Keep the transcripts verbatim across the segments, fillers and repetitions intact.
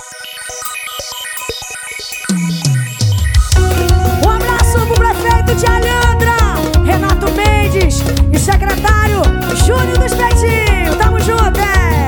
Um abraço pro prefeito de Alhandra, Renato Mendes, e secretário Júnior dos Peitinhos. Tamo junto, é!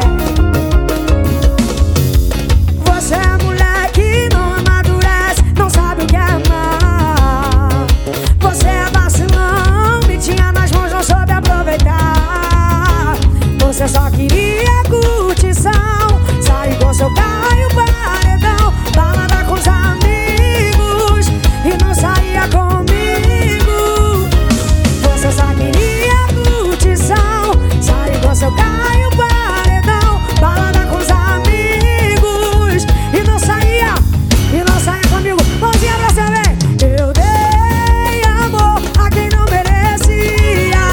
Você é mulher que não amadurece, não sabe o que é amar. Você é vacilão, me tinha nas mãos, não soube aproveitar. Você só queria curtição, sair com seu carro e o paredão, balada com os amigos e não saía comigo. Você só queria curtição, sair com seu carro e o paredão, balada com os amigos e não saía, e não saía comigo. Mãozinha pra você ver. Eu dei amor a quem não merecia,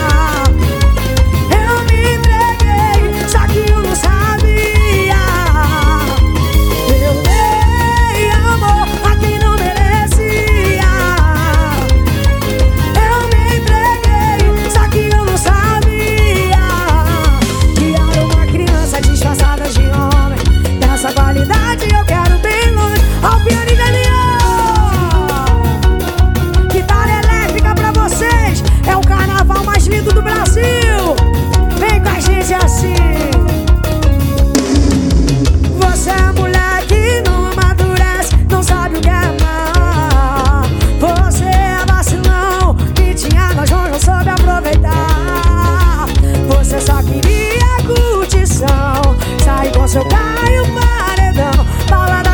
eu me entreguei, só que eu não sabia. Eu dei amor a quem não merecia, eu me entreguei, só que eu não sabia que era uma criança disfarçada de homem. Dessa qualidade eu quero bem longe. Ó o piano e guitarra elétrica pra vocês. É o carnaval mais lindo do Brasil. Vem com a gente assim. Você é mulher que não amadurece, não sabe o que é amar. Você é vacilão, que tinha nas mãos, não soube aproveitar. Você só queria curtição, sair com seu carro e o paredão, balada